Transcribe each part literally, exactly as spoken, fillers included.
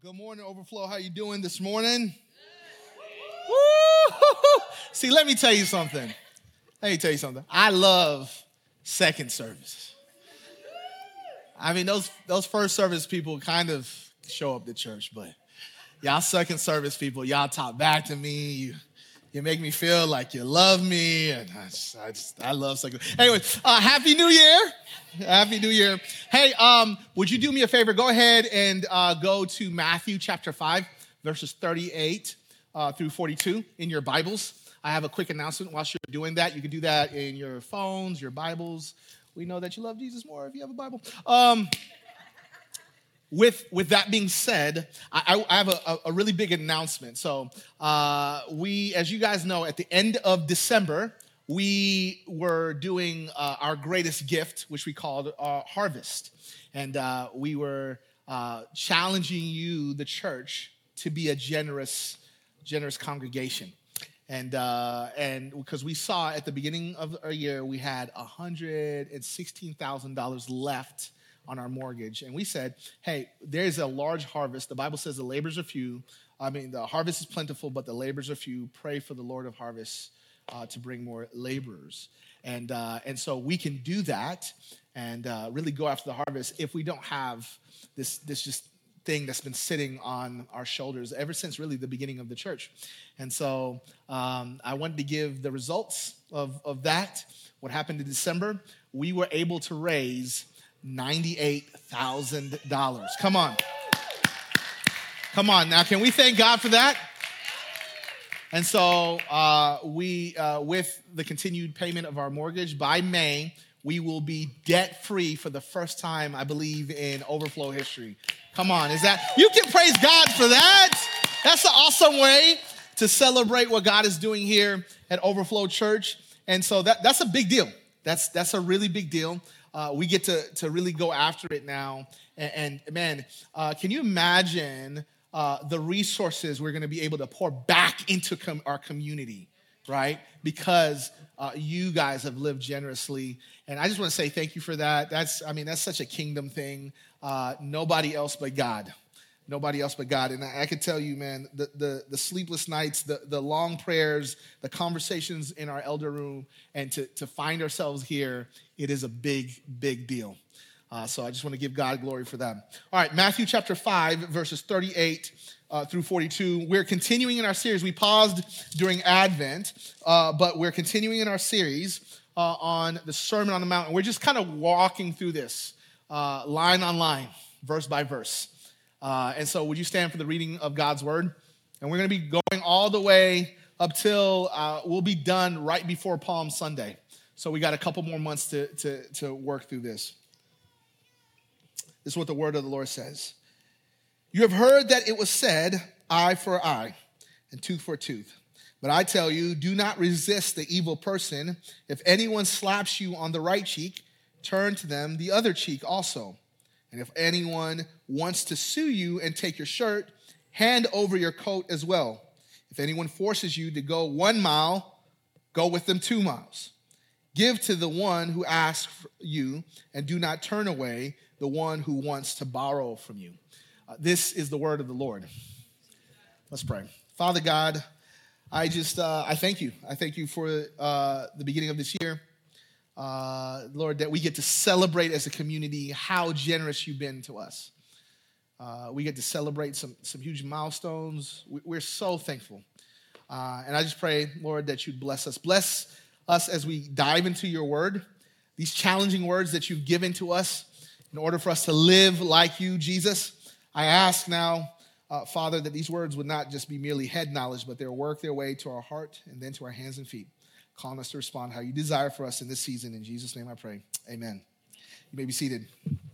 Good morning, Overflow. How you doing this morning? Woo! See, let me tell you something. Let me tell you something. I love second service. I mean, those those first service people kind of show up to church, but y'all second service people, y'all talk back to me. You, you make me feel like you love me, and I just, I, just, I love second. Anyway, uh, Happy New Year. Happy New Year. Hey, um, would you do me a favor? Go ahead and uh, go to Matthew chapter five, verses thirty-eight uh, through forty-two in your Bibles. I have a quick announcement whilst you're doing that. You can do that in your phones, your Bibles. We know that you love Jesus more if you have a Bible. Um, with, with that being said, I, I have a, a really big announcement. So uh, we, as you guys know, at the end of December, we were doing uh, our greatest gift, which we called uh, Harvest. And uh, we were uh, challenging you, the church, to be a generous, generous congregation. And uh, and because we saw at the beginning of our year, we had one hundred sixteen thousand dollars left on our mortgage. And we said, hey, there's a large harvest. The Bible says the labors are few. I mean, the harvest is plentiful, but the labors are few. Pray for the Lord of harvest uh, to bring more laborers. And, uh, and so we can do that and uh, really go after the harvest if we don't have this, this just thing that's been sitting on our shoulders ever since really the beginning of the church. And so um, I wanted to give the results of, of that. What happened in December, we were able to raise ninety-eight thousand dollars. Come on. Come on. Now, can we thank God for that? And so uh, we, uh, with the continued payment of our mortgage, by May, we will be debt-free for the first time, I believe, in Overflow history. Come on, is that, you can praise God for that. That's an awesome way to celebrate what God is doing here at Overflow Church. And so that, that's a big deal. That's that's a really big deal. Uh, we get to, to really go after it now. And, and man, uh, can you imagine uh, the resources we're going to be able to pour back into com- our community, right? Because uh, you guys have lived generously. And I just want to say thank you for that. That's, I mean, that's such a kingdom thing. Uh, nobody else but God. Nobody else but God. And I, I can tell you, man, the, the, the sleepless nights, the, the long prayers, the conversations in our elder room, and to, to find ourselves here, it is a big, big deal. Uh, so I just want to give God glory for that. All right, Matthew chapter five, verses thirty-eight uh, through forty-two. We're continuing in our series. We paused during Advent, uh, but we're continuing in our series uh, on the Sermon on the Mount. And we're just kind of walking through this uh, line on line, verse by verse. Uh, and so would you stand for the reading of God's word? And we're going to be going all the way up till uh, we'll be done right before Palm Sunday. So we got a couple more months to, to, to work through this. This is what the word of the Lord says. You have heard that it was said, eye for eye and tooth for tooth. But I tell you, do not resist the evil person. If anyone slaps you on the right cheek, turn to them the other cheek also. And if anyone wants to sue you and take your shirt, hand over your coat as well. If anyone forces you to go one mile, go with them two miles. Give to the one who asks you, and do not turn away the one who wants to borrow from you. Uh, this is the word of the Lord. Let's pray. Father God, I just, uh, I thank you. I thank you for uh, the beginning of this year. Uh, Lord, that we get to celebrate as a community how generous you've been to us. Uh, we get to celebrate some, some huge milestones. We, we're so thankful. Uh, and I just pray, Lord, that you'd bless us. Bless us as we dive into your word, these challenging words that you've given to us in order for us to live like you, Jesus. I ask now, uh, Father, that these words would not just be merely head knowledge, but they'll work their way to our heart and then to our hands and feet, calling us to respond how you desire for us in this season. In Jesus' name I pray. Amen. You may be seated.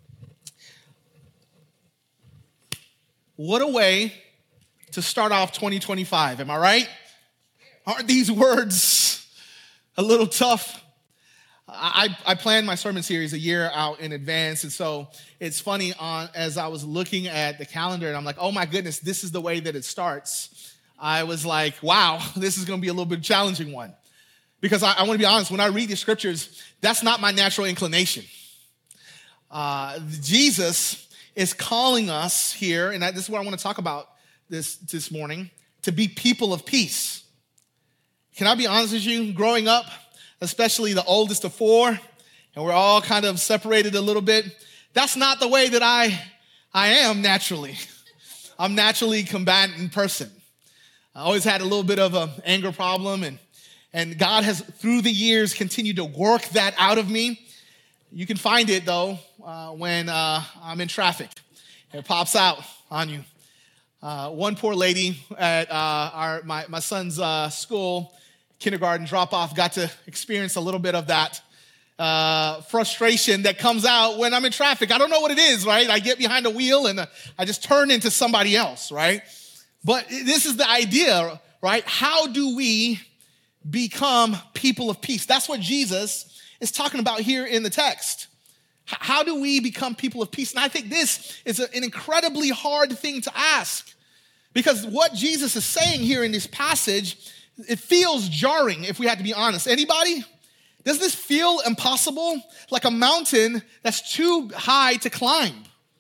What a way to start off twenty twenty-five. Am I right? Aren't these words a little tough? I, I planned my sermon series a year out in advance. And so it's funny, on as I was looking at the calendar and I'm like, oh my goodness, this is the way that it starts. I was like, wow, this is going to be a little bit challenging one. Because I, I want to be honest, when I read the scriptures, that's not my natural inclination. Uh, Jesus is calling us here, and this is what I want to talk about this, this morning, to be people of peace. Can I be honest with you? Growing up, especially the oldest of four, and we're all kind of separated a little bit, that's not the way that I, I am naturally. I'm naturally a combatant person. I always had a little bit of an anger problem, and, and God has, through the years, continued to work that out of me. You can find it, though, uh, when uh, I'm in traffic. It pops out on you. Uh, one poor lady at uh, our my, my son's uh, school, kindergarten drop-off, got to experience a little bit of that uh, frustration that comes out when I'm in traffic. I don't know what it is, right? I get behind a wheel and uh, I just turn into somebody else, right? But this is the idea, right? How do we become people of peace? That's what Jesus is talking about here in the text. How do we become people of peace? And I think this is an incredibly hard thing to ask, because what Jesus is saying here in this passage, it feels jarring, if we had to be honest. Anybody? Does this feel impossible? Like a mountain that's too high to climb,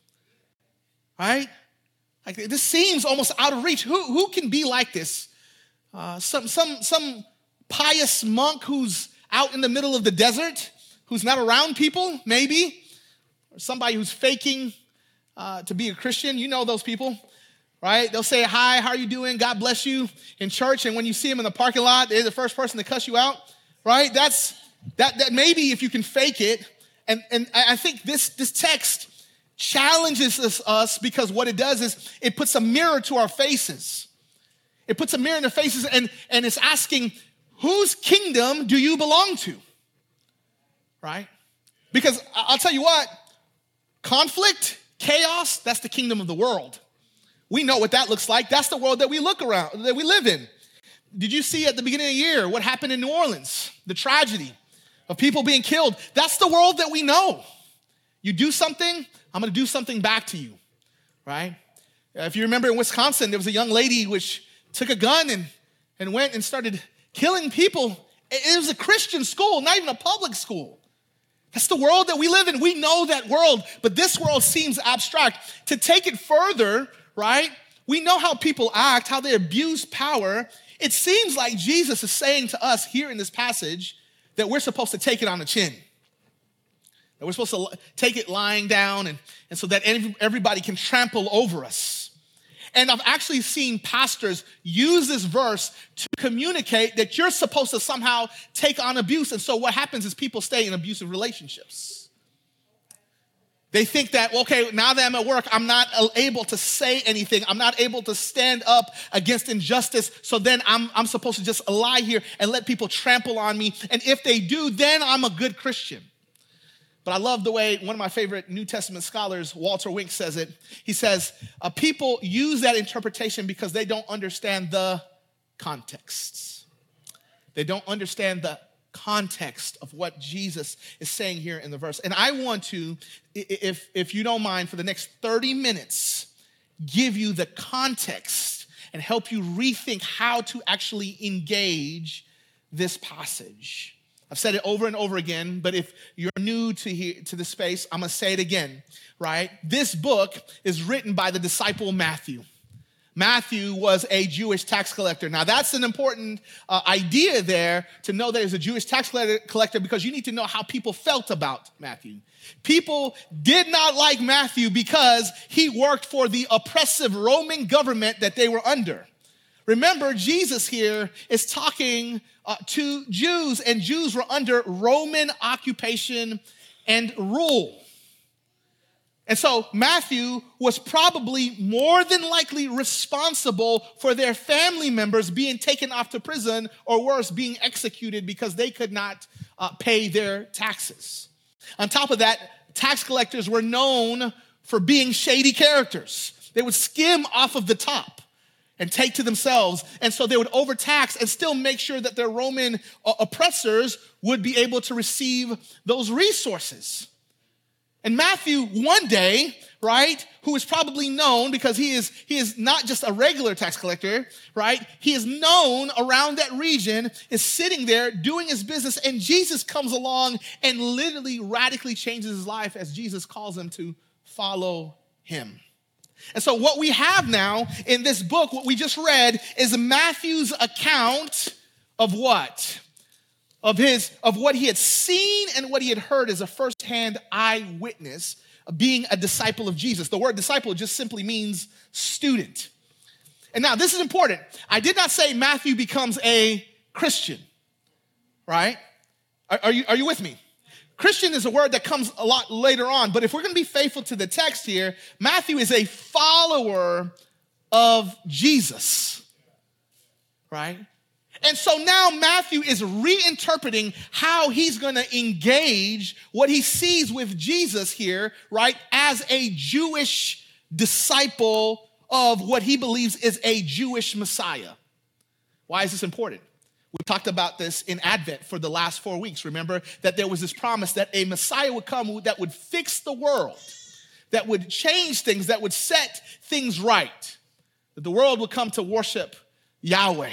right? Like this seems almost out of reach. Who, who can be like this? Uh, some, some, some pious monk who's out in the middle of the desert, who's not around people, maybe, or somebody who's faking uh, to be a Christian. You know those people, right? They'll say, hi, how are you doing? God bless you in church. And when you see them in the parking lot, they're the first person to cuss you out, right? That's, that, that maybe if you can fake it. And, and I think this, this text challenges us, us because what it does is it puts a mirror to our faces. It puts a mirror in our faces and, and it's asking, whose kingdom do you belong to? Right? Because I'll tell you what, conflict, chaos, that's the kingdom of the world. We know what that looks like. That's the world that we look around, that we live in. Did you see at the beginning of the year what happened in New Orleans? The tragedy of people being killed. That's the world that we know. You do something, I'm going to do something back to you, right? If you remember in Wisconsin, there was a young lady which took a gun and, and went and started killing people. It was a Christian school, not even a public school. That's the world that we live in. We know that world, but this world seems abstract. To take it further, right? We know how people act, how they abuse power. It seems like Jesus is saying to us here in this passage that we're supposed to take it on the chin. That we're supposed to take it lying down and, and so that everybody can trample over us. And I've actually seen pastors use this verse to communicate that you're supposed to somehow take on abuse. And so what happens is people stay in abusive relationships. They think that, okay, now that I'm at work, I'm not able to say anything. I'm not able to stand up against injustice. So then I'm, I'm supposed to just lie here and let people trample on me. And if they do, then I'm a good Christian. But I love the way one of my favorite New Testament scholars, Walter Wink, says it. He says, uh, people use that interpretation because they don't understand the context. They don't understand the context of what Jesus is saying here in the verse. And I want to, if, if you don't mind, for the next thirty minutes, give you the context and help you rethink how to actually engage this passage. I've said it over and over again, but if you're new to here, to the space, I'm going to say it again, right? This book is written by the disciple Matthew. Matthew was a Jewish tax collector. Now, that's an important uh, idea there to know that he's a Jewish tax collector because you need to know how people felt about Matthew. People did not like Matthew because he worked for the oppressive Roman government that they were under. Remember, Jesus here is talking uh, to Jews, and Jews were under Roman occupation and rule. And so Matthew was probably more than likely responsible for their family members being taken off to prison or worse, being executed because they could not uh, pay their taxes. On top of that, tax collectors were known for being shady characters. They would skim off of the top and take to themselves. And so they would overtax and still make sure that their Roman uh, oppressors would be able to receive those resources. And Matthew, one day, right, who is probably known because he is, he is not just a regular tax collector, right? He is known around that region, is sitting there doing his business, and Jesus comes along and literally radically changes his life as Jesus calls him to follow him. And so what we have now in this book, what we just read, is Matthew's account of what? Of his, of what he had seen and what he had heard as a firsthand eyewitness of being a disciple of Jesus. The word disciple just simply means student. And now this is important. I did not say Matthew becomes a Christian, right? Are, are you, are you with me? Christian is a word that comes a lot later on, but if we're going to be faithful to the text here, Matthew is a follower of Jesus, right? And so now Matthew is reinterpreting how he's going to engage what he sees with Jesus here, right, as a Jewish disciple of what he believes is a Jewish Messiah. Why is this important? We talked about this in Advent for the last four weeks. Remember that there was this promise that a Messiah would come that would fix the world, that would change things, that would set things right, that the world would come to worship Yahweh,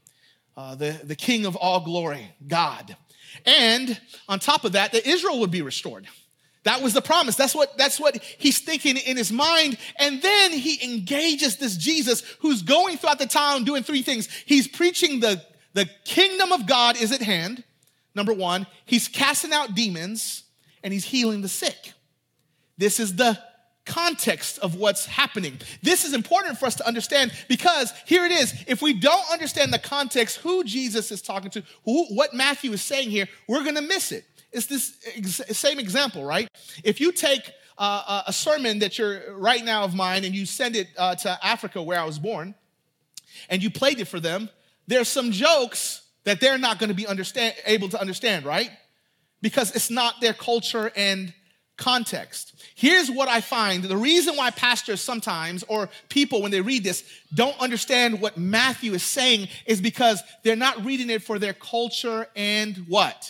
uh, the, the King of all glory, God. And on top of that, that Israel would be restored. That was the promise. That's what, that's what he's thinking in his mind. And then he engages this Jesus who's going throughout the town doing three things. He's preaching the The kingdom of God is at hand, number one. He's casting out demons, and he's healing the sick. This is the context of what's happening. This is important for us to understand because here it is. If we don't understand the context, who Jesus is talking to, who, what Matthew is saying here, we're going to miss it. It's this ex- same example, right? If you take uh, a sermon that you're right now of mine and you send it uh, to Africa where I was born, and you played it for them, there's some jokes that they're not going to be understand, able to understand, right? Because it's not their culture and context. Here's what I find. The reason why pastors sometimes, or people when they read this, don't understand what Matthew is saying is because they're not reading it for their culture and what?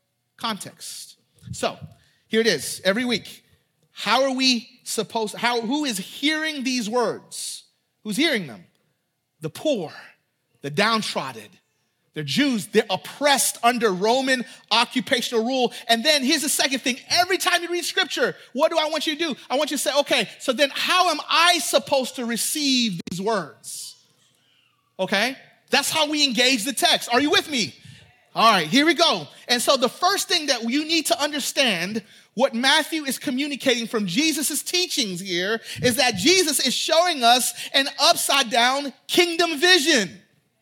Context. So here it is, every week. How are we supposed, how, who is hearing these words? Who's hearing them? The poor. The downtrodden, they're Jews, they're oppressed under Roman occupational rule. And then here's the second thing. Every time you read scripture, what do I want you to do? I want you to say, okay, so then how am I supposed to receive these words? Okay, that's how we engage the text. Are you with me? All right, here we go. And so the first thing that you need to understand, what Matthew is communicating from Jesus' teachings here, is that Jesus is showing us an upside down kingdom vision.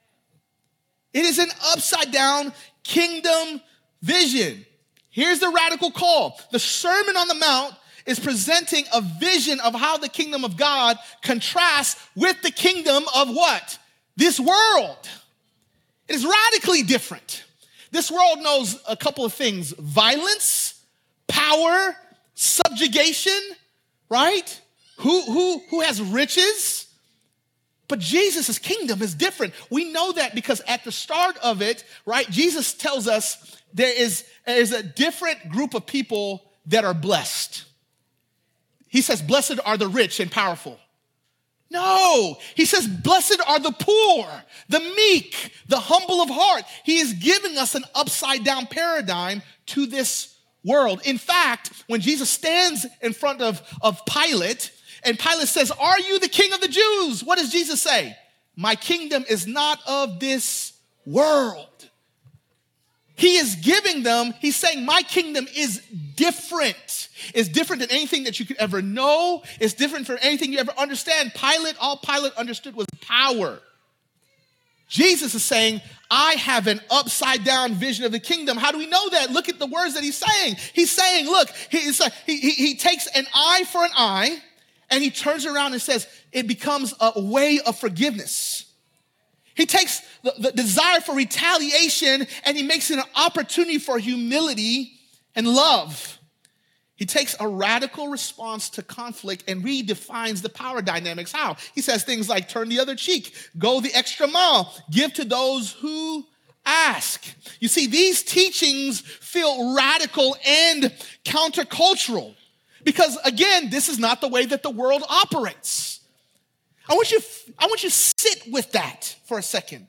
It is an upside down kingdom vision. Here's the radical call. The Sermon on the Mount is presenting a vision of how the kingdom of God contrasts with the kingdom of what? This world. It is radically different. This world knows a couple of things: violence, power, subjugation, right? Who, who, who has riches? But Jesus' kingdom is different. We know that because at the start of it, right, Jesus tells us there is, there is a different group of people that are blessed. He says, blessed are the rich and powerful. No, he says, blessed are the poor, the meek, the humble of heart. He is giving us an upside down paradigm to this world. In fact, when Jesus stands in front of, of Pilate, and Pilate says, are you the king of the Jews? What does Jesus say? My kingdom is not of this world. He is giving them, he's saying, my kingdom is different. It's different than anything that you could ever know. It's different from anything you ever understand. Pilate, all Pilate understood was power. Jesus is saying, I have an upside down vision of the kingdom. How do we know that? Look at the words that he's saying. He's saying, look, he, he, he, he takes an eye for an eye, and he turns around and says, it becomes a way of forgiveness. He takes the, the desire for retaliation and he makes it an opportunity for humility and love. He takes a radical response to conflict and redefines the power dynamics. How? He says things like turn the other cheek, go the extra mile, give to those who ask. You see, these teachings feel radical and countercultural. Because again, this is not the way that the world operates. I want you, I want you to sit with that for a second.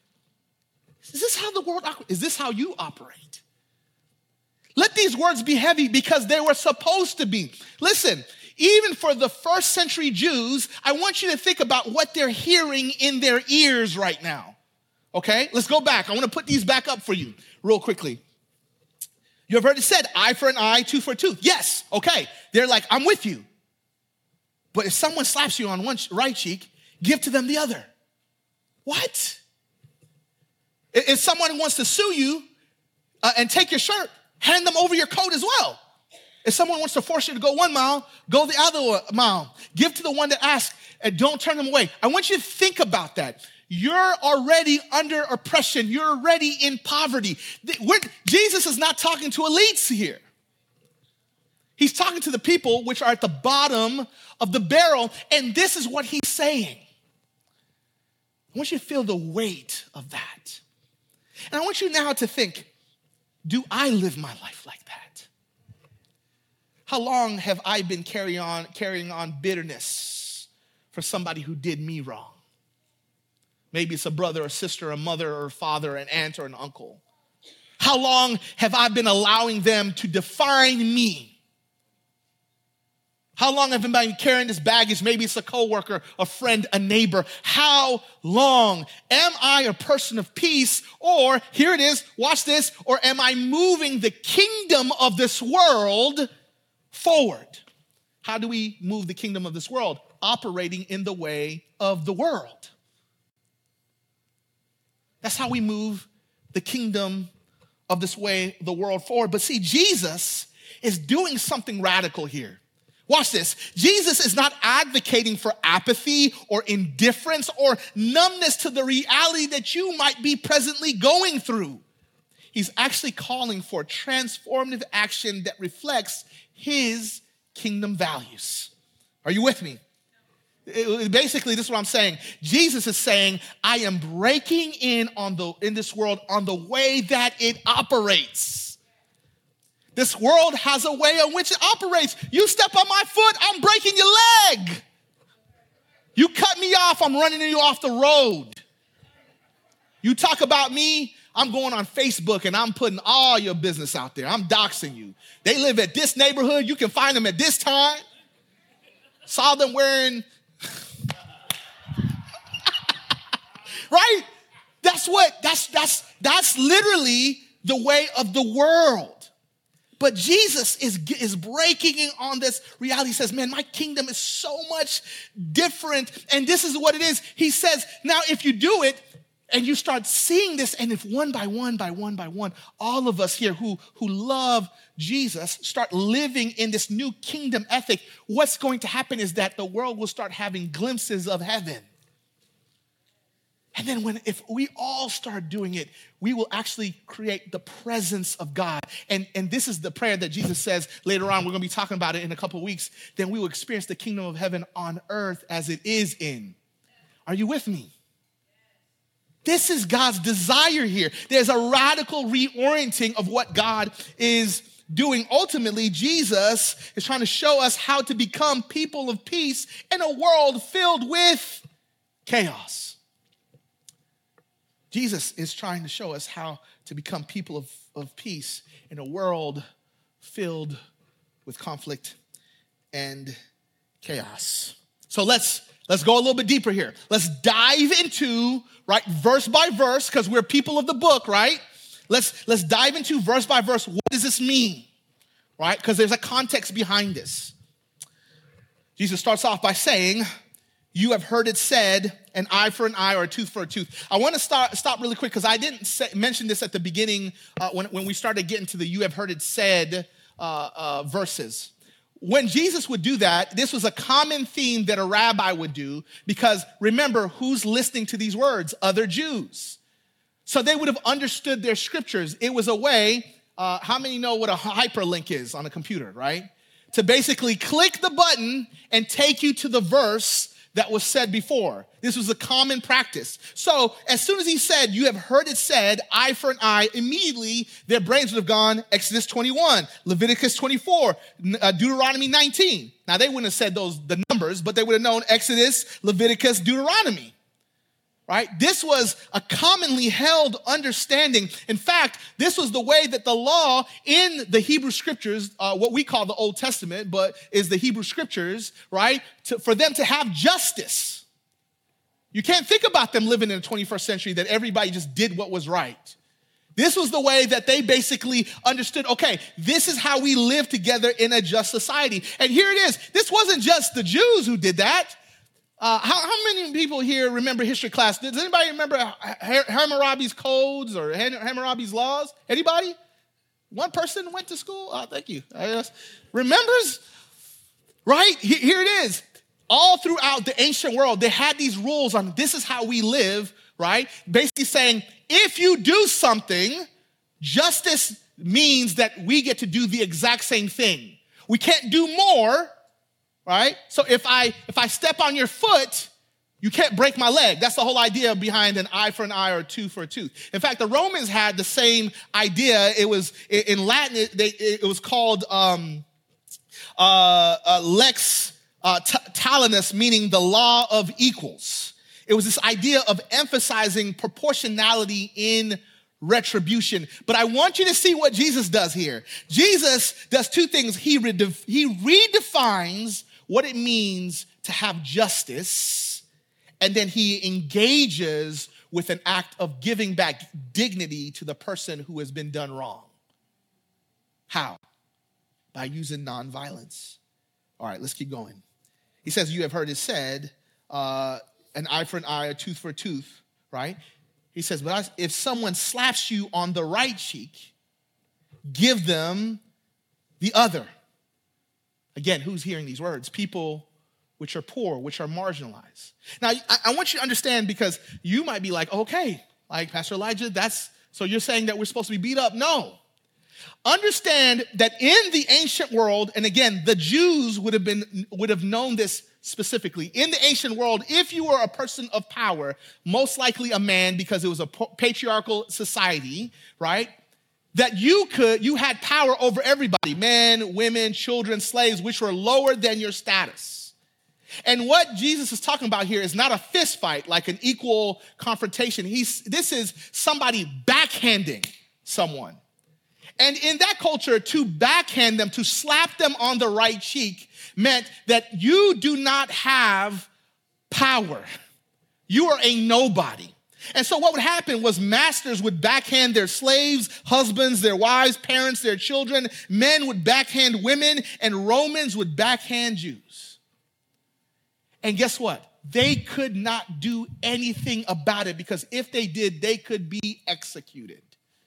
Is this how the world operates? Is this how you operate? Let these words be heavy because they were supposed to be. Listen, even for the first century Jews, I want you to think about what they're hearing in their ears right now. Okay, let's go back. I want to put these back up for you real quickly. You have heard it said, eye for an eye, tooth for a tooth. Yes, okay. They're like, I'm with you. But if someone slaps you on one right cheek, give to them the other. What? If someone wants to sue you uh, and take your shirt, hand them over your coat as well. If someone wants to force you to go one mile, go the other mile. Give to the one that asks and don't turn them away. I want you to think about that. You're already under oppression. You're already in poverty. We're, Jesus is not talking to elites here. He's talking to the people which are at the bottom of the barrel, and this is what he's saying. I want you to feel the weight of that. And I want you now to think, do I live my life like that? How long have I been carry on, carrying on bitterness for somebody who did me wrong? Maybe it's a brother or sister, a mother or a father, an aunt or an uncle. How long have I been allowing them to define me? How long have I been carrying this baggage? Maybe it's a coworker, a friend, a neighbor. How long? Am I a person of peace? Or, here it is, watch this, or am I moving the kingdom of this world forward? How do we move the kingdom of this world? Operating in the way of the world. That's how we move the kingdom of this way, the world forward. But see, Jesus is doing something radical here. Watch this. Jesus is not advocating for apathy or indifference or numbness to the reality that you might be presently going through. He's actually calling for transformative action that reflects his kingdom values. Are you with me? It, basically, this is what I'm saying. Jesus is saying, I am breaking in on the in this world on the way that it operates. This world has a way in which it operates. You step on my foot, I'm breaking your leg. You cut me off, I'm running you off the road. You talk about me, I'm going on Facebook and I'm putting all your business out there. I'm doxing you. They live at this neighborhood. You can find them at this time. Saw them wearing... Right? That's what, that's, that's, that's literally the way of the world. But Jesus is, is breaking in on this reality. He says, man, my kingdom is so much different. And this is what it is. He says, now if you do it and you start seeing this, and if one by one, by one, by one, all of us here who, who love Jesus start living in this new kingdom ethic, what's going to happen is that the world will start having glimpses of heaven. And then when, if we all start doing it, we will actually create the presence of God. And, and this is the prayer that Jesus says later on. We're going to be talking about it in a couple of weeks. Then we will experience the kingdom of heaven on earth as it is in. Are you with me? This is God's desire here. There's a radical reorienting of what God is doing. Ultimately, Jesus is trying to show us how to become people of peace in a world filled with chaos. Jesus is trying to show us how to become people of, of peace in a world filled with conflict and chaos. So let's let's go a little bit deeper here. Let's dive into, right, verse by verse, because we're people of the book, right? Let's let's dive into verse by verse. What does this mean? Right? Because there's a context behind this. Jesus starts off by saying, you have heard it said, an eye for an eye or a tooth for a tooth. I want to start, stop really quick because I didn't say, mention this at the beginning uh, when, when we started getting to the you have heard it said uh, uh, verses. When Jesus would do that, this was a common theme that a rabbi would do because remember, who's listening to these words? Other Jews. So they would have understood their scriptures. It was a way, uh, how many know what a hyperlink is on a computer, right? To basically click the button and take you to the verse that was said before. This was a common practice. So as soon as he said, you have heard it said, eye for an eye, immediately their brains would have gone Exodus twenty-one, Leviticus twenty-four, uh, Deuteronomy nineteen. Now they wouldn't have said those, the numbers, but they would have known Exodus, Leviticus, Deuteronomy. right? This was a commonly held understanding. In fact, this was the way that the law in the Hebrew scriptures, uh, what we call the Old Testament, but is the Hebrew scriptures, right? To, for them to have justice. You can't think about them living in the twenty-first century that everybody just did what was right. This was the way that they basically understood, okay, this is how we live together in a just society. And here it is. This wasn't just the Jews who did that. Uh, how, how many people here remember history class? Does anybody remember Hammurabi's codes or Hammurabi's laws? Anybody? One person went to school? Oh, thank you. I guess. Remembers? Right? Here it is. All throughout the ancient world, they had these rules on this is how we live, right? Basically saying, if you do something, justice means that we get to do the exact same thing. We can't do more, right? So if I if I step on your foot, you can't break my leg. That's the whole idea behind an eye for an eye or a tooth for a tooth. In fact, the Romans had the same idea. It was in Latin. It, they, it was called um, uh, uh, lex uh, t- talionis, meaning the law of equals. It was this idea of emphasizing proportionality in retribution. But I want you to see what Jesus does here. Jesus does two things. He, redef- he redefines what it means to have justice, and then he engages with an act of giving back dignity to the person who has been done wrong. How? By using nonviolence. All right, let's keep going. He says, you have heard it said, uh, an eye for an eye, a tooth for a tooth, right? He says, but if someone slaps you on the right cheek, give them the other. Again, who's hearing these words? People which are poor, which are marginalized. Now, I, I want you to understand, because you might be like, okay, like Pastor Elijah, that's, so you're saying that we're supposed to be beat up? No. Understand that in the ancient world, and again, the Jews would have been would have known this specifically. In the ancient world, if you were a person of power, most likely a man, because it was a patriarchal society, right? That you could, you had power over everybody, men, women, children, slaves, which were lower than your status. And what Jesus is talking about here is not a fist fight, like an equal confrontation. He's, this is somebody backhanding someone. And in that culture, to backhand them, to slap them on the right cheek, meant that you do not have power. You are a nobody. And so what would happen was masters would backhand their slaves, husbands, their wives, parents, their children. Men would backhand women, and Romans would backhand Jews. And guess what? They could not do anything about it, because if they did, they could be executed.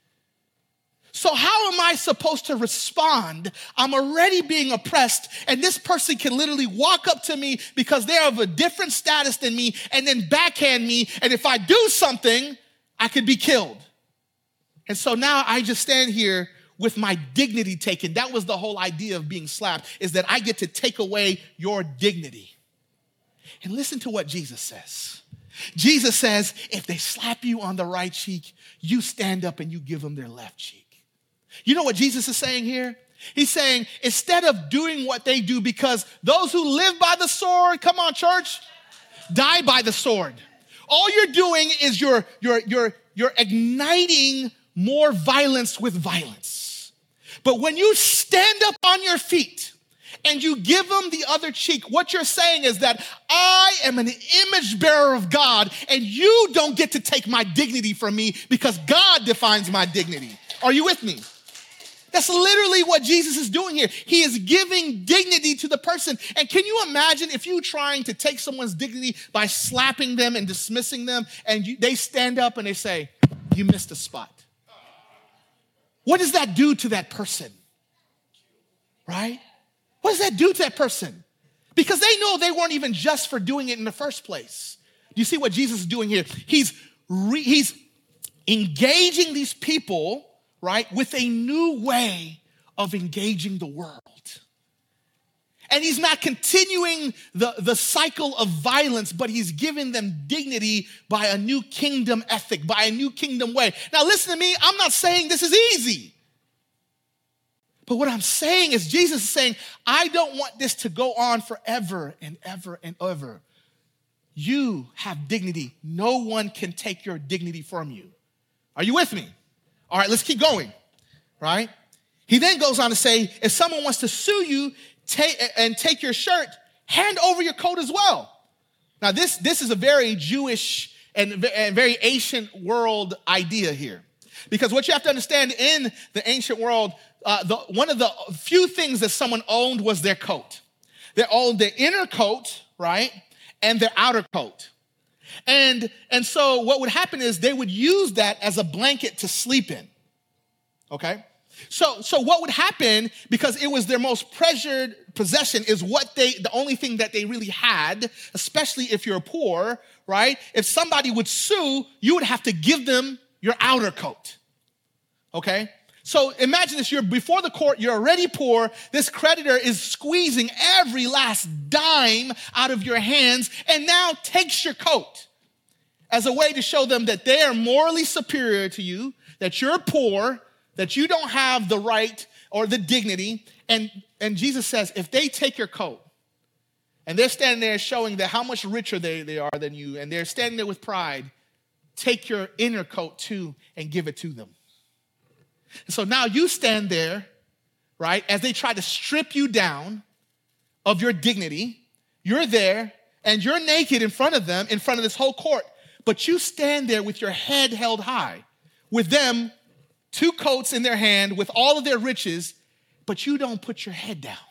So how am I supposed to respond? I'm already being oppressed, and this person can literally walk up to me because they're of a different status than me and then backhand me, and if I do something, I could be killed. And so now I just stand here with my dignity taken. That was the whole idea of being slapped, is that I get to take away your dignity. And listen to what Jesus says. Jesus says, if they slap you on the right cheek, you stand up and you give them their left cheek. You know what Jesus is saying here? He's saying, instead of doing what they do, because those who live by the sword, come on, church, die by the sword. All you're doing is you're, you're, you're, you're igniting more violence with violence. But when you stand up on your feet and you give them the other cheek, what you're saying is that I am an image bearer of God, and you don't get to take my dignity from me, because God defines my dignity. Are you with me? That's literally what Jesus is doing here. He is giving dignity to the person. And can you imagine if you trying to take someone's dignity by slapping them and dismissing them, and you, they stand up and they say, you missed a spot. What does that do to that person? Right? What does that do to that person? Because they know they weren't even just for doing it in the first place. Do you see what Jesus is doing here? He's, re, he's engaging these people, right, with a new way of engaging the world. And he's not continuing the, the cycle of violence, but he's giving them dignity by a new kingdom ethic, by a new kingdom way. Now listen to me, I'm not saying this is easy. But what I'm saying is Jesus is saying, I don't want this to go on forever and ever and ever. you have dignity. No one can take your dignity from you. Are you with me? All right, let's keep going, right? He then goes on to say, if someone wants to sue you take, and take your shirt, hand over your coat as well. Now, this, this is a very Jewish and, and very ancient world idea here. Because what you have to understand in the ancient world, uh, the, one of the few things that someone owned was their coat. They owned their inner coat, right, and their outer coat. And, and so what would happen is they would use that as a blanket to sleep in, okay? So, so what would happen, because it was their most treasured possession, is what they, the only thing that they really had, especially if you're poor, right? If somebody would sue, you would have to give them your outer coat, okay? So imagine this, you're before the court, you're already poor, this creditor is squeezing every last dime out of your hands and now takes your coat as a way to show them that they are morally superior to you, that you're poor, that you don't have the right or the dignity. And, and Jesus says, if they take your coat and they're standing there showing that how much richer they, they are than you, and they're standing there with pride, take your inner coat too and give it to them. And so now you stand there, right, as they try to strip you down of your dignity. You're there and you're naked in front of them, in front of this whole court, but you stand there with your head held high, with them, two coats in their hand, with all of their riches, but you don't put your head down.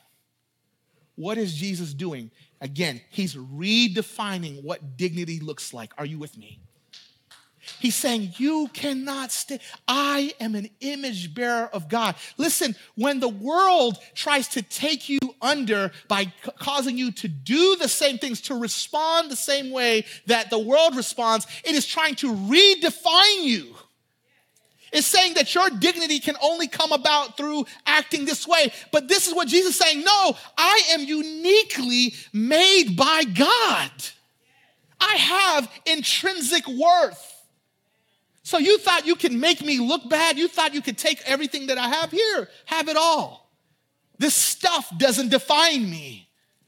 What is Jesus doing? Again, he's redefining what dignity looks like. Are you with me? He's saying, you cannot stay. I am an image bearer of God. Listen, when the world tries to take you under by c- causing you to do the same things, to respond the same way that the world responds, it is trying to redefine you. It's saying that your dignity can only come about through acting this way. But this is what Jesus is saying. No, I am uniquely made by God. I have intrinsic worth. So you thought you could make me look bad? You thought you could take everything that I have? Here, have it all. This stuff doesn't define me.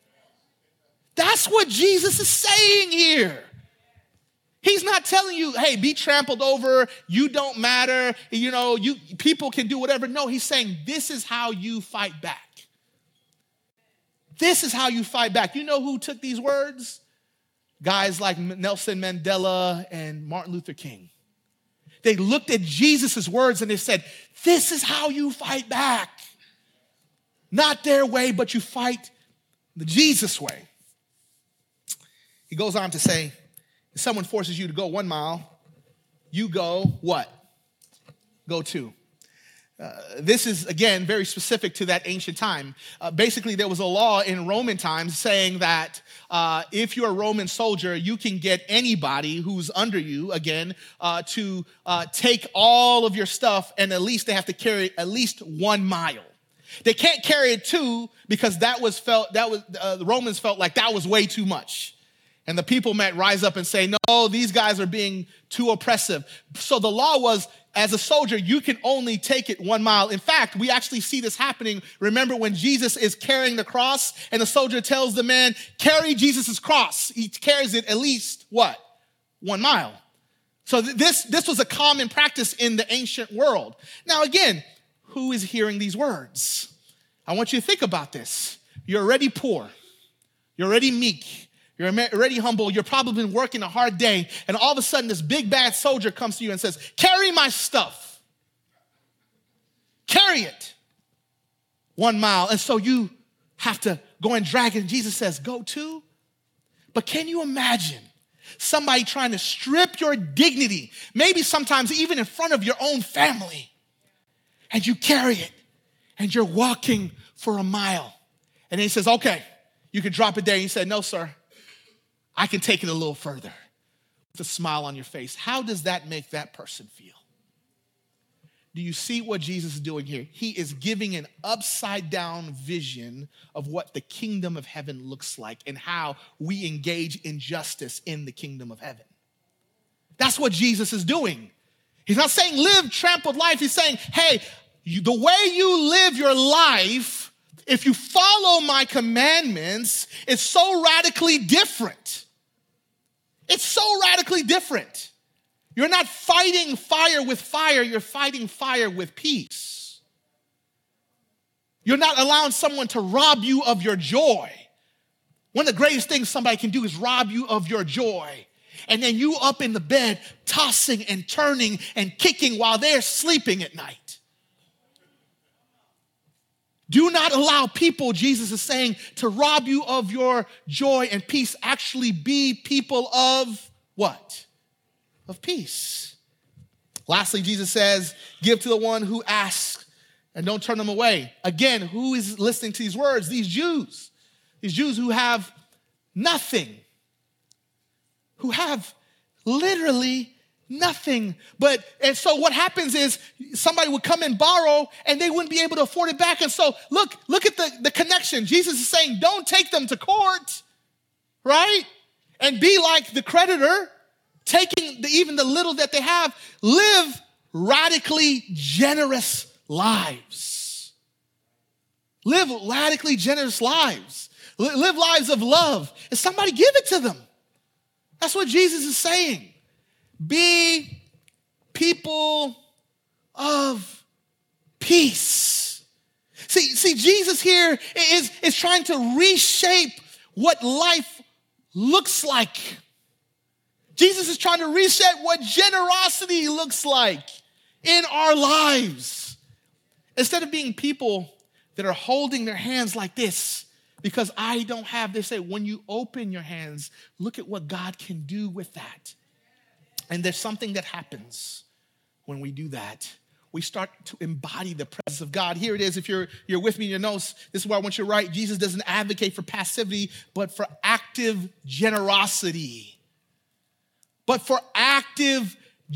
That's what Jesus is saying here. He's not telling you, hey, be trampled over, you don't matter, you know, you people can do whatever. No, he's saying this is how you fight back. This is how you fight back. You know who took these words? Guys like Nelson Mandela and Martin Luther King. They looked at Jesus' words and they said, this is how you fight back. Not their way, but you fight the Jesus way. He goes on to say, if someone forces you to go one mile, you go what? Go two. Uh, this is, again, very specific to that ancient time. Uh, basically, there was a law in Roman times saying that uh, if you're a Roman soldier, you can get anybody who's under you, again, uh, to uh, take all of your stuff, and at least they have to carry at least one mile. They can't carry it two because that was felt that was uh, the Romans felt like that was way too much. And the people might rise up and say, no, these guys are being too oppressive. So the law was, as a soldier, you can only take it one mile. In fact, we actually see this happening. Remember when Jesus is carrying the cross and the soldier tells the man, carry Jesus' cross. He carries it at least, what? One mile. So th- this, this was a common practice in the ancient world. Now, again, who is hearing these words? I want you to think about this. You're already poor. You're already meek. You're already humble. You're probably been working a hard day. And all of a sudden, this big bad soldier comes to you and says, carry my stuff. Carry it. One mile. And so you have to go and drag it. And Jesus says, go two. But can you imagine somebody trying to strip your dignity, maybe sometimes even in front of your own family, and you carry it, and you're walking for a mile. And then he says, okay, you can drop it there. And you said, no, sir. I can take it a little further with a smile on your face. How does that make that person feel? Do you see what Jesus is doing here? He is giving an upside down vision of what the kingdom of heaven looks like and how we engage in justice in the kingdom of heaven. That's what Jesus is doing. He's not saying live trampled life. He's saying, hey, you, the way you live your life, if you follow my commandments, it's so radically different It's so radically different. You're not fighting fire with fire, you're fighting fire with peace. You're not allowing someone to rob you of your joy. One of the greatest things somebody can do is rob you of your joy. And then you up in the bed tossing and turning and kicking while they're sleeping at night. Do not allow people, Jesus is saying, to rob you of your joy and peace. Actually be people of what? Of peace. Lastly, Jesus says, give to the one who asks and don't turn them away. Again, who is listening to these words? These Jews. These Jews who have nothing. Who have literally nothing. But, and so what happens is somebody would come and borrow and they wouldn't be able to afford it back. And so look, look at the, the connection. Jesus is saying, don't take them to court, right? And be like the creditor, taking the, even the little that they have. Live radically generous lives. Live radically generous lives. Live lives of love. And somebody give it to them. That's what Jesus is saying. Be people of peace. See, see, Jesus here is, is trying to reshape what life looks like. Jesus is trying to reshape what generosity looks like in our lives. Instead of being people that are holding their hands like this, because I don't have this, say, when you open your hands, look at what God can do with that. And there's something that happens when we do that. We start to embody the presence of God. Here it is. If you're, you're with me in your notes, this is where I want you to write. Jesus doesn't advocate for passivity, but for active generosity. But for active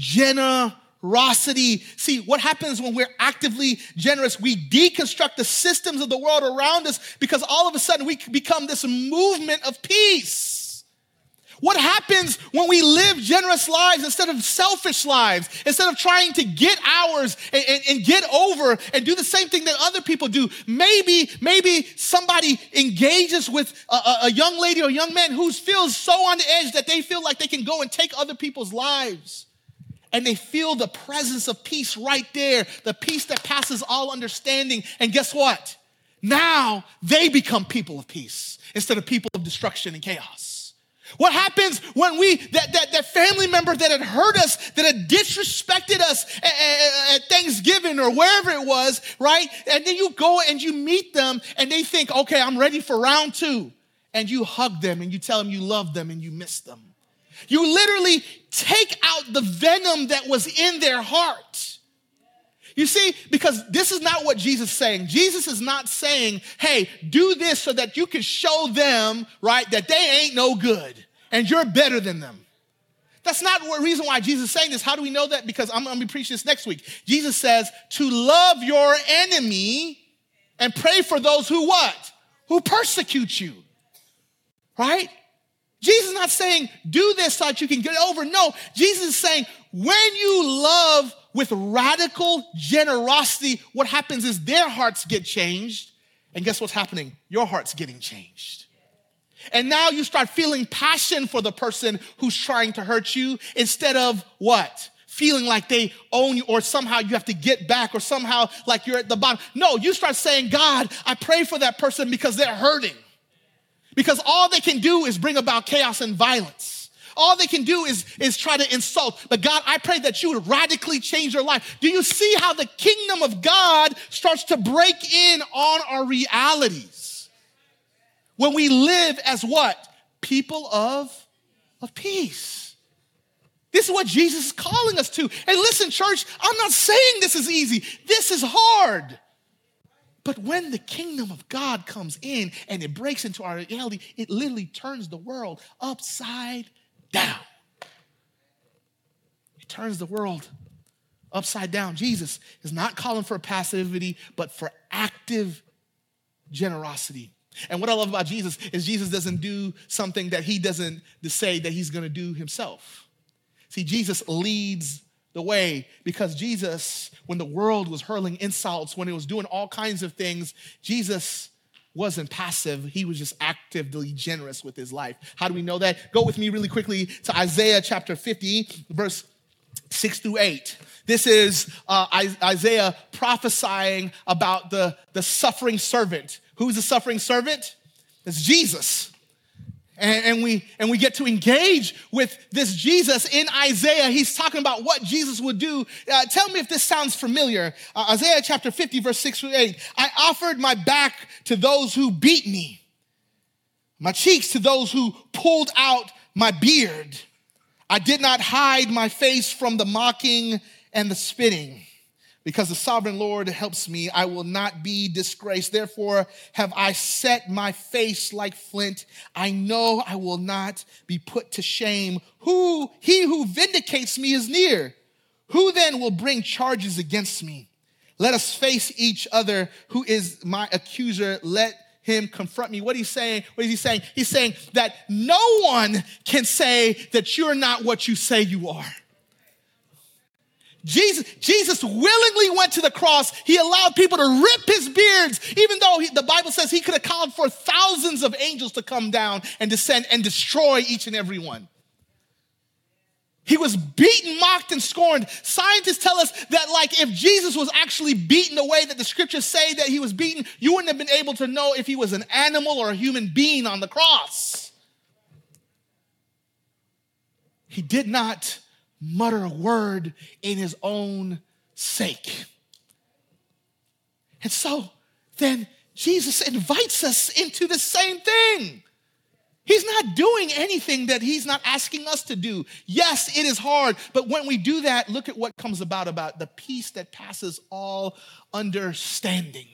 generosity. See, what happens when we're actively generous? We deconstruct the systems of the world around us because all of a sudden we become this movement of peace. What happens when we live generous lives instead of selfish lives, instead of trying to get ours and, and, and get over and do the same thing that other people do? Maybe, maybe somebody engages with a, a young lady or a young man who feels so on the edge that they feel like they can go and take other people's lives. And they feel the presence of peace right there, the peace that passes all understanding. And guess what? Now they become people of peace instead of people of destruction and chaos. What happens when we, that, that, that family member that had hurt us, that had disrespected us at, at, at Thanksgiving or wherever it was, right? And then you go and you meet them and they think, okay, I'm ready for round two. And you hug them and you tell them you love them and you miss them. You literally take out the venom that was in their heart. You see, because this is not what Jesus is saying. Jesus is not saying, hey, do this so that you can show them, right, that they ain't no good and you're better than them. That's not the reason why Jesus is saying this. How do we know that? Because I'm going to be preaching this next week. Jesus says to love your enemy and pray for those who what? Who persecute you, right? Jesus is not saying do this so that you can get over. No, Jesus is saying when you love with radical generosity, what happens is their hearts get changed. And guess what's happening? Your heart's getting changed. And now you start feeling passion for the person who's trying to hurt you instead of what? Feeling like they own you or somehow you have to get back or somehow like you're at the bottom. No, you start saying, God, I pray for that person because they're hurting. Because all they can do is bring about chaos and violence. All they can do is, is try to insult. But God, I pray that you would radically change your life. Do you see how the kingdom of God starts to break in on our realities? When we live as what? People of, of peace. This is what Jesus is calling us to. And listen, church, I'm not saying this is easy. This is hard. But when the kingdom of God comes in and it breaks into our reality, it literally turns the world upside down. It turns the world upside down. Jesus is not calling for passivity, but for active generosity. And what I love about Jesus is Jesus doesn't do something that he doesn't say that he's going to do himself. See, Jesus leads the way because Jesus, when the world was hurling insults, when it was doing all kinds of things, Jesus wasn't passive. He was just actively generous with his life. How do we know that? Go with me really quickly to Isaiah chapter fifty, verse six through eight. This is uh, Isaiah prophesying about the, the suffering servant. Who's the suffering servant? It's Jesus. And, and, we, and we get to engage with this Jesus in Isaiah. He's talking about what Jesus would do. Uh, tell me if this sounds familiar. Uh, Isaiah chapter fifty, verse six through eight. I offered my back to those who beat me, my cheeks to those who pulled out my beard. I did not hide my face from the mocking and the spitting. Because the sovereign Lord helps me, I will not be disgraced. Therefore have I set my face like flint. I know I will not be put to shame. Who, he who vindicates me is near. Who then will bring charges against me? Let us face each other. Who is my accuser? Let him confront me. What he's saying, what is he saying? He's saying that no one can say that you're not what you say you are. Jesus, Jesus willingly went to the cross. He allowed people to rip his beards, even though he, the Bible says he could have called for thousands of angels to come down and descend and destroy each and every one. He was beaten, mocked, and scorned. Scientists tell us that, like, if Jesus was actually beaten the way that the scriptures say that he was beaten, you wouldn't have been able to know if he was an animal or a human being on the cross. He did not mutter a word in his own sake. And so then Jesus invites us into the same thing. He's not doing anything that he's not asking us to do. Yes, it is hard, but when we do that, look at what comes about, about the peace that passes all understanding.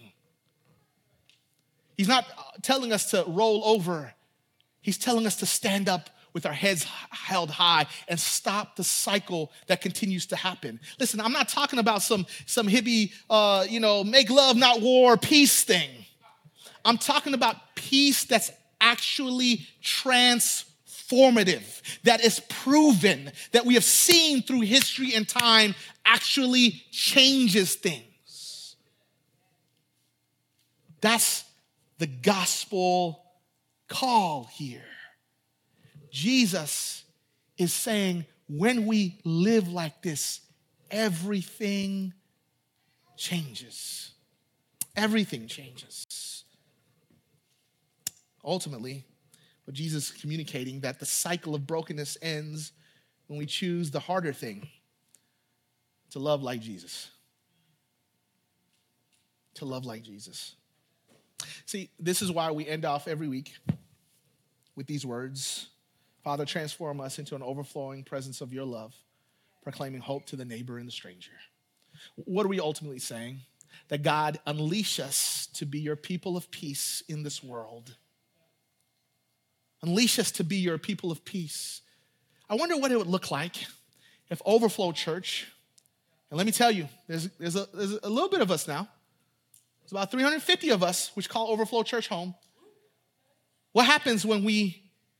He's not telling us to roll over. He's telling us to stand up with our heads held high and stop the cycle that continues to happen. Listen, I'm not talking about some, some hippie, uh, you know, make love, not war, peace thing. I'm talking about peace that's actually transformative, that is proven, that we have seen through history and time actually changes things. That's the gospel call here. Jesus is saying, when we live like this, everything changes. Everything changes. Ultimately, what Jesus is communicating, that the cycle of brokenness ends when we choose the harder thing, to love like Jesus. To love like Jesus. See, this is why we end off every week with these words. Father, transform us into an overflowing presence of your love, proclaiming hope to the neighbor and the stranger. What are we ultimately saying? That God unleash us to be your people of peace in this world. Unleash us to be your people of peace. I wonder what it would look like if Overflow Church, and let me tell you, there's, there's, a, there's a little bit of us now. There's about three hundred fifty of us which call Overflow Church home. What happens when we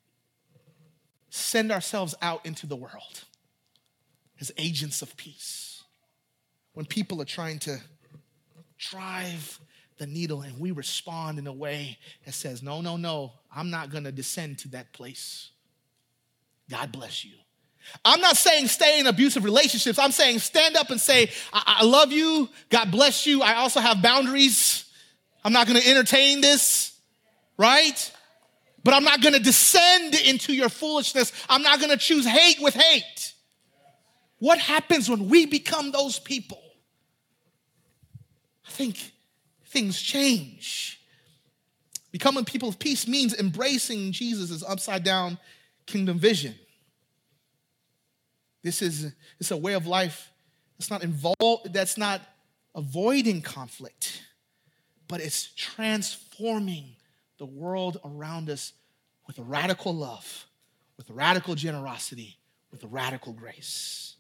send ourselves out into the world as agents of peace? When people are trying to drive the needle and we respond in a way that says, no, no, no, I'm not going to descend to that place. God bless you. I'm not saying stay in abusive relationships. I'm saying stand up and say, I, I love you. God bless you. I also have boundaries. I'm not going to entertain this, right? But I'm not going to descend into your foolishness. I'm not going to choose hate with hate. What happens when we become those people? I think things change. Becoming people of peace means embracing Jesus' upside down kingdom vision. This is it's a way of life that's not involved, that's not avoiding conflict, but it's transforming the world around us with a radical love, with a radical generosity, with a radical grace.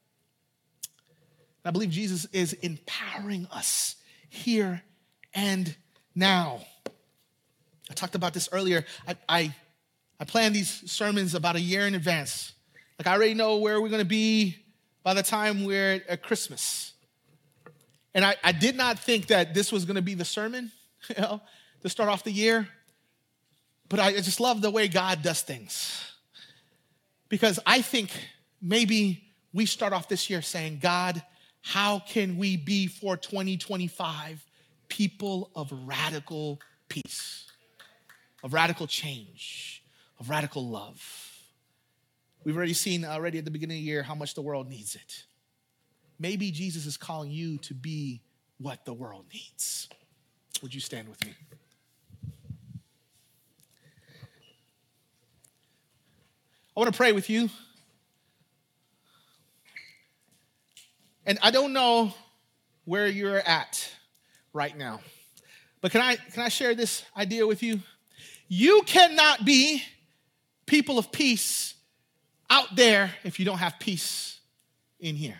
I believe Jesus is empowering us here and now. I talked about this earlier. I, I, I planned these sermons about a year in advance. Like, I already know where we're going to be by the time we're at Christmas. And I, I did not think that this was going to be the sermon, you know, to start off the year, but I just love the way God does things. Because I think maybe we start off this year saying, God, how can we be for twenty twenty-five people of radical peace, of radical change, of radical love? We've already seen already at the beginning of the year how much the world needs it. Maybe Jesus is calling you to be what the world needs. Would you stand with me? I want to pray with you. And I don't know where you're at right now, but can I, can I share this idea with you? You cannot be people of peace out there if you don't have peace in here.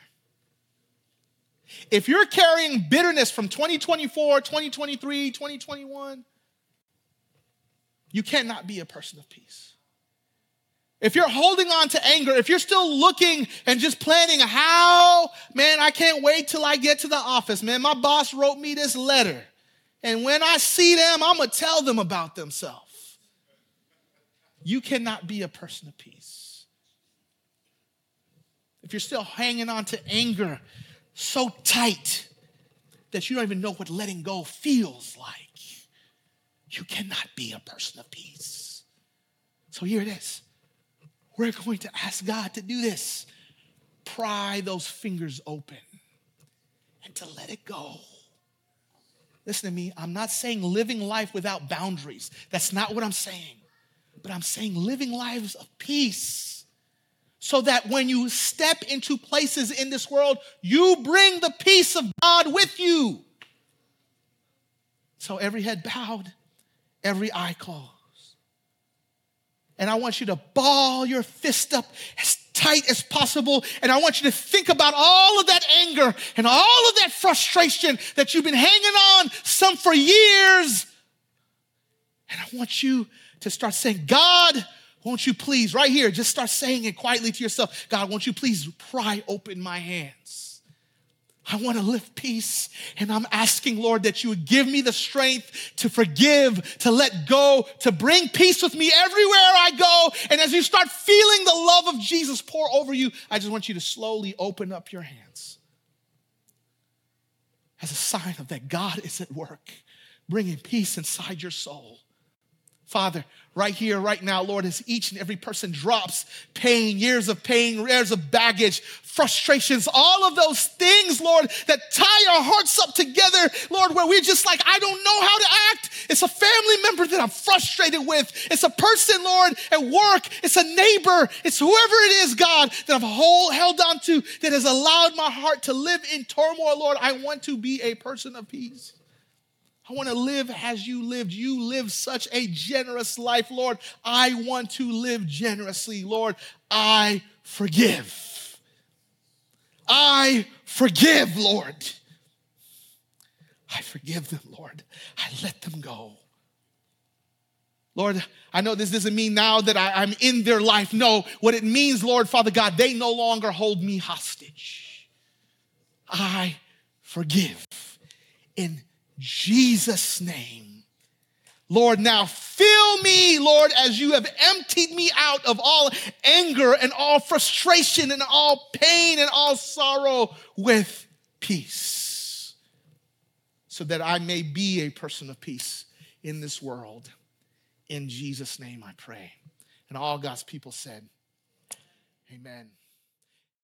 If you're carrying bitterness from twenty twenty-four, twenty twenty-three, twenty twenty-one, you cannot be a person of peace. If you're holding on to anger, if you're still looking and just planning how, man, I can't wait till I get to the office. Man, my boss wrote me this letter. And when I see them, I'm going to tell them about themselves. You cannot be a person of peace. If you're still hanging on to anger so tight that you don't even know what letting go feels like, you cannot be a person of peace. So here it is. We're going to ask God to do this. Pry those fingers open and to let it go. Listen to me. I'm not saying living life without boundaries. That's not what I'm saying. But I'm saying living lives of peace so that when you step into places in this world, you bring the peace of God with you. So every head bowed, every eye closed. And I want you to ball your fist up as tight as possible. And I want you to think about all of that anger and all of that frustration that you've been hanging on, some for years. And I want you to start saying, God, won't you please, right here, just start saying it quietly to yourself. God, won't you please pry open my hands? I want to live peace, and I'm asking, Lord, that you would give me the strength to forgive, to let go, to bring peace with me everywhere I go. And as you start feeling the love of Jesus pour over you, I just want you to slowly open up your hands as a sign of that God is at work, bringing peace inside your soul. Father, right here, right now, Lord, as each and every person drops pain, years of pain, years of baggage, frustrations, all of those things, Lord, that tie our hearts up together, Lord, where we're just like, I don't know how to act. It's a family member that I'm frustrated with. It's a person, Lord, at work. It's a neighbor. It's whoever it is, God, that I've hold, held on to that has allowed my heart to live in turmoil, Lord. I want to be a person of peace. I want to live as you lived. You lived such a generous life, Lord. I want to live generously, Lord. I forgive. I forgive, Lord. I forgive them, Lord. I let them go. Lord, I know this doesn't mean now that I, I'm in their life. No, what it means, Lord, Father God, they no longer hold me hostage. I forgive in Jesus' name. Lord, now fill me, Lord, as you have emptied me out of all anger and all frustration and all pain and all sorrow with peace, so that I may be a person of peace in this world. In Jesus' name I pray. And all God's people said, amen.